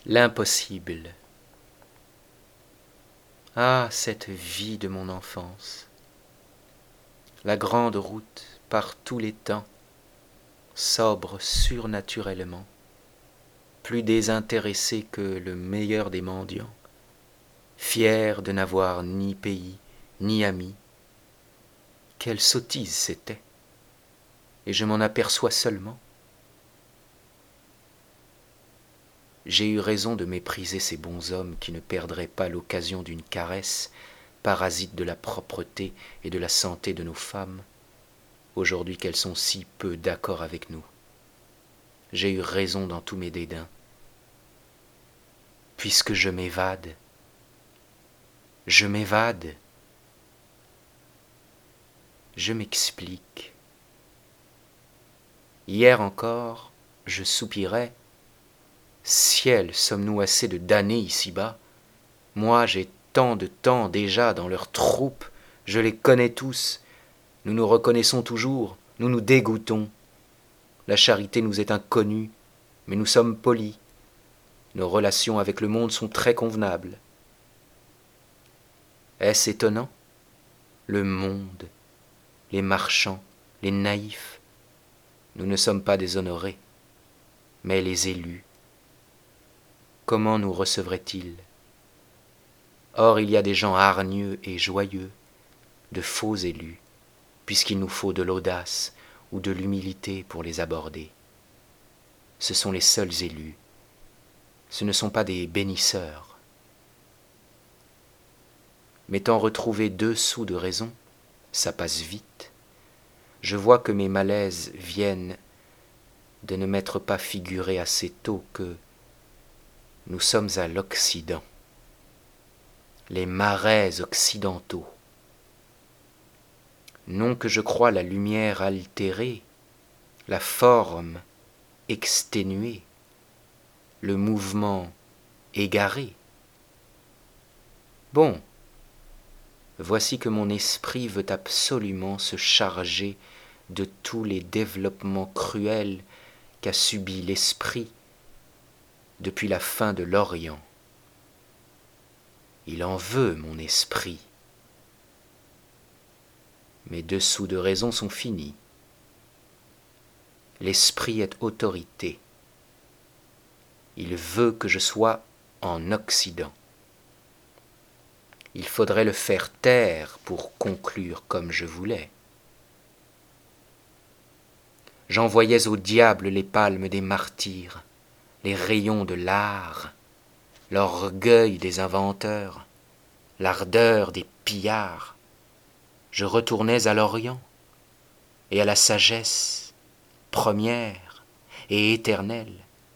L'impossible. Ah, cette vie de mon enfance. La grande route par tous les temps, sobre surnaturellement, plus désintéressé que le meilleur des mendiants, fier de n'avoir ni pays, ni amis. Quelle sottise c'était, et je m'en aperçois seulement. J'ai eu raison de mépriser ces bons hommes qui ne perdraient pas l'occasion d'une caresse, parasites de la propreté et de la santé de nos femmes, aujourd'hui qu'elles sont si peu d'accord avec nous. J'ai eu raison dans tous mes dédains. Puisque je m'évade, je m'explique. Hier encore, je soupirais. Ciel, sommes-nous assez de damnés ici-bas? Moi, j'ai tant de temps déjà dans leur troupe, je les connais tous. Nous nous reconnaissons toujours, nous nous dégoûtons. La charité nous est inconnue, mais nous sommes polis. Nos relations avec le monde sont très convenables. Est-ce étonnant? Le monde, les marchands, les naïfs. Nous ne sommes pas des honorés, mais les élus. Comment nous recevraient-ils? Or il y a des gens hargneux et joyeux, de faux élus, puisqu'il nous faut de l'audace ou de l'humilité pour les aborder. Ce sont les seuls élus, ce ne sont pas des bénisseurs. M'étant retrouvé 2 sous de raison, ça passe vite, je vois que mes malaises viennent de ne m'être pas figuré assez tôt que nous sommes à l'Occident, les marais occidentaux. Non que je croie la lumière altérée, la forme exténuée, le mouvement égaré. Bon, voici que mon esprit veut absolument se charger de tous les développements cruels qu'a subi l'esprit depuis la fin de l'Orient. Il en veut, mon esprit. Mes 2 sous de raison sont finis. L'esprit est autorité. Il veut que je sois en Occident. Il faudrait le faire taire pour conclure comme je voulais. J'envoyais au diable les palmes des martyrs, les rayons de l'art, l'orgueil des inventeurs, l'ardeur des pillards. Je retournais à l'Orient et à la sagesse première et éternelle.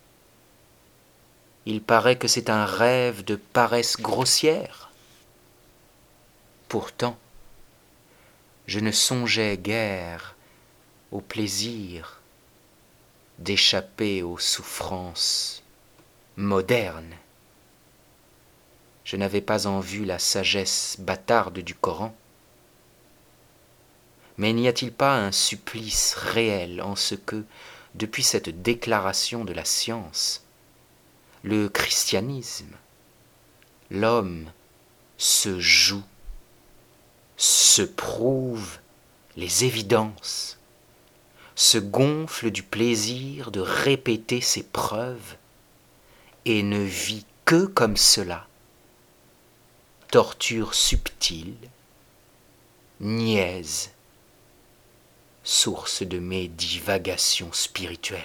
Il paraît que c'est un rêve de paresse grossière. Pourtant, je ne songeais guère au plaisir d'échapper aux souffrances modernes. Je n'avais pas en vue la sagesse bâtarde du Coran. Mais n'y a-t-il pas un supplice réel en ce que, depuis cette déclaration de la science, le christianisme, l'homme se joue, se prouve les évidences, se gonfle du plaisir de répéter ses preuves et ne vit que comme cela, torture subtile, niaise, source de mes divagations spirituelles.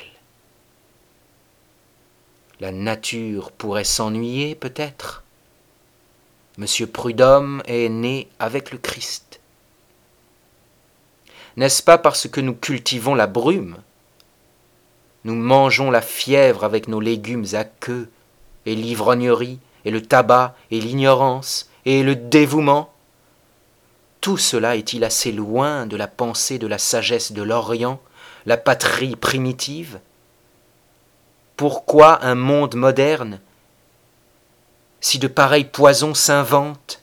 La nature pourrait s'ennuyer peut-être. Monsieur Prudhomme est né avec le Christ. N'est-ce pas parce que nous cultivons la brume? Nous mangeons la fièvre avec nos légumes à queue, et l'ivrognerie, et le tabac, et l'ignorance, et le dévouement? Tout cela est-il assez loin de la pensée de la sagesse de l'Orient, la patrie primitive? Pourquoi un monde moderne, si de pareils poisons s'inventent?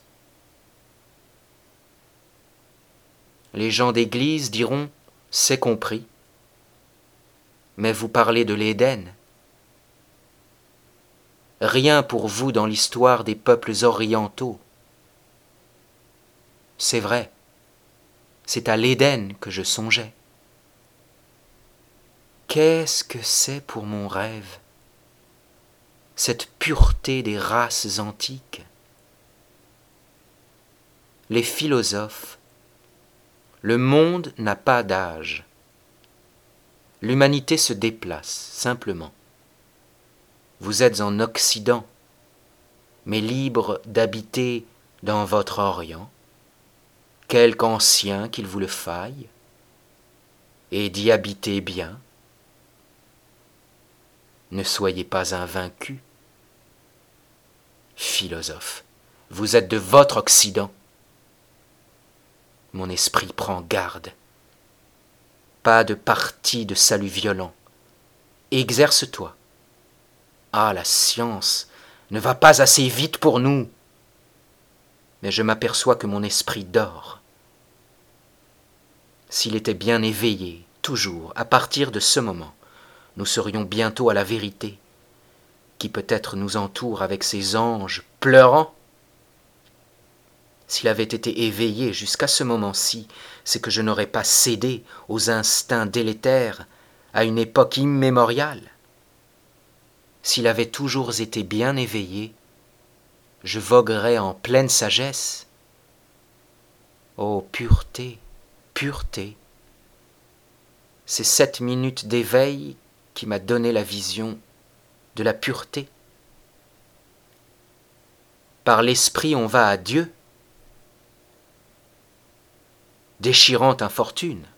Les gens d'église diront « c'est compris », mais vous parlez de l'Éden. rien pour vous dans l'histoire des peuples orientaux. C'est vrai, c'est à l'Éden que je songeais. Qu'est-ce que c'est pour mon rêve, cette pureté des races antiques? Les philosophes, le monde n'a pas d'âge. L'humanité se déplace, simplement. Vous êtes en Occident, mais libre d'habiter dans votre Orient, quelque ancien qu'il vous le faille, et d'y habiter bien. Ne soyez pas invaincus. Philosophe, vous êtes de votre Occident. Mon esprit prend garde. Pas de parti de salut violent. Exerce-toi. Ah, la science ne va pas assez vite pour nous. Mais je m'aperçois que mon esprit dort. S'il était bien éveillé, toujours, à partir de ce moment, nous serions bientôt à la vérité, qui peut-être nous entoure avec ses anges pleurants. S'il avait été éveillé jusqu'à ce moment-ci, c'est que je n'aurais pas cédé aux instincts délétères à une époque immémoriale. S'il avait toujours été bien éveillé, je voguerais en pleine sagesse. Oh, pureté, pureté! C'est cette minute d'éveil qui m'a donné la vision de la pureté. Par l'esprit on va à Dieu, déchirant infortune.